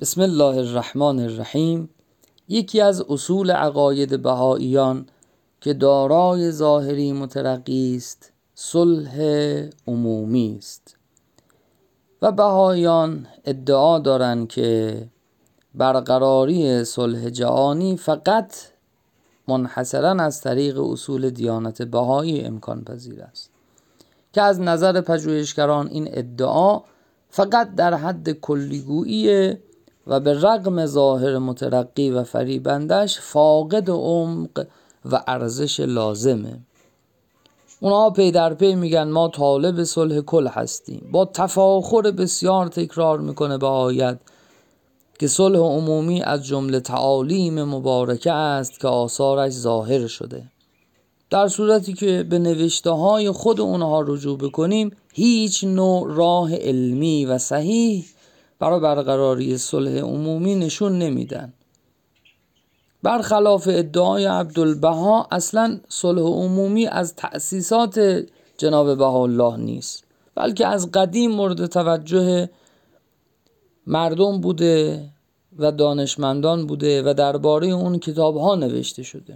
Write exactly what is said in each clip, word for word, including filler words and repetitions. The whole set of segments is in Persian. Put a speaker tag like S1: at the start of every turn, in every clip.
S1: بسم الله الرحمن الرحیم. یکی از اصول عقاید بهائیان که دارای ظاهری مترقی است صلح عمومی است و بهائیان ادعا دارند که برقراری صلح جهانی فقط منحصراً از طریق اصول دیانت بهایی امکان پذیر است که از نظر پژوهشگران این ادعا فقط در حد کلیگویی و به رغم ظاهر مترقی و فریبندش فاقد عمق و ارزش لازمه. اونها پی در پی میگن ما طالب صلح کل هستیم، با تفاخر بسیار تکرار میکنه بهائیت که صلح عمومی از جمله تعالیم مبارکه است که آثارش ظاهر شده، در صورتی که به نوشته های خود اونها رجوع بکنیم هیچ نوع راه علمی و صحیح برای برقراری صلح عمومی نشون نمیدن. برخلاف ادعای عبدالبها اصلا صلح عمومی از تأسیسات جناب بهاءالله نیست، بلکه از قدیم مورد توجه مردم بوده و دانشمندان بوده و درباره اون کتاب ها نوشته شده.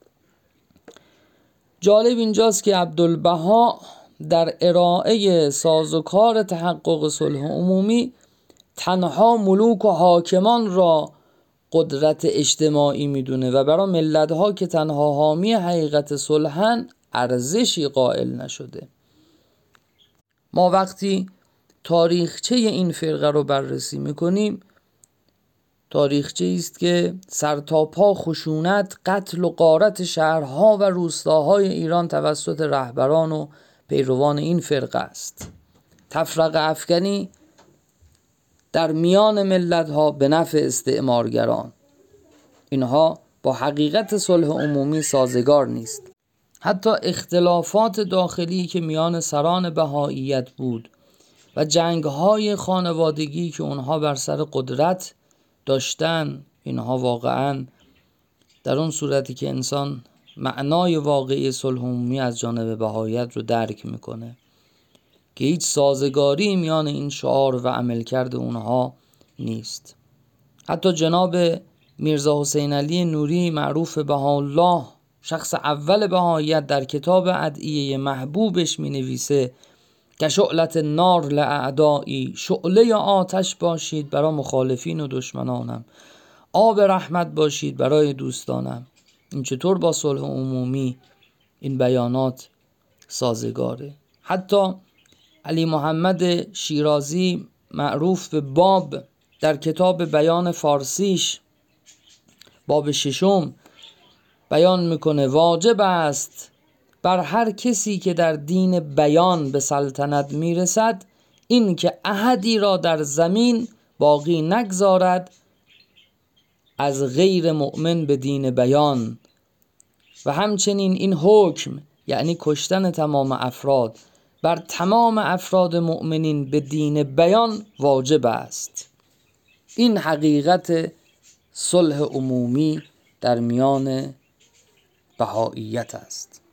S1: جالب اینجاست که عبدالبها در ارائه سازوکار تحقق صلح عمومی تنها ملوک و حاکمان را قدرت اجتماعی میدونه و برای ملت‌ها که تنها حامی حقیقت صلحن ارزشی قائل نشده. ما وقتی تاریخچه این فرقه رو بررسی میکنیم، تاریخچه است که سرتاپا خشونت، قتل و غارت شهرها و روستاهای ایران توسط رهبران و پیروان این فرقه است. تفرقه افکنی در میان ملت‌ها به نفع استعمارگران، اینها با حقیقت صلح عمومی سازگار نیست. حتی اختلافات داخلی که میان سران بهائیت بود و جنگ‌های خانوادگی که اونها بر سر قدرت داشتن، اینها واقعاً در اون صورتی که انسان معنای واقعی صلح عمومی از جانب بهائیت رو درک میکنه که هیچ سازگاری میان این شعار و عملکرد اونها نیست. حتی جناب میرزا حسین علی نوری معروف بهاءالله، شخص اول بهائیت، در کتاب ادعیه محبوبش می نویسه که شعلت نار لاعدایی، شعله آتش باشید برای مخالفین و دشمنانم، آب رحمت باشید برای دوستانم. این چطور با صلح عمومی این بیانات سازگاره؟ حتی علی محمد شیرازی معروف به باب در کتاب بیان فارسیش باب ششم بیان میکنه واجب است بر هر کسی که در دین بیان به سلطنت میرسد این که احدی را در زمین باقی نگذارد از غیر مؤمن به دین بیان و همچنین این حکم یعنی کشتن تمام افراد بر تمام افراد مؤمنین به دین بیان واجب است. این حقیقت صلح عمومی در میان بهائیت است.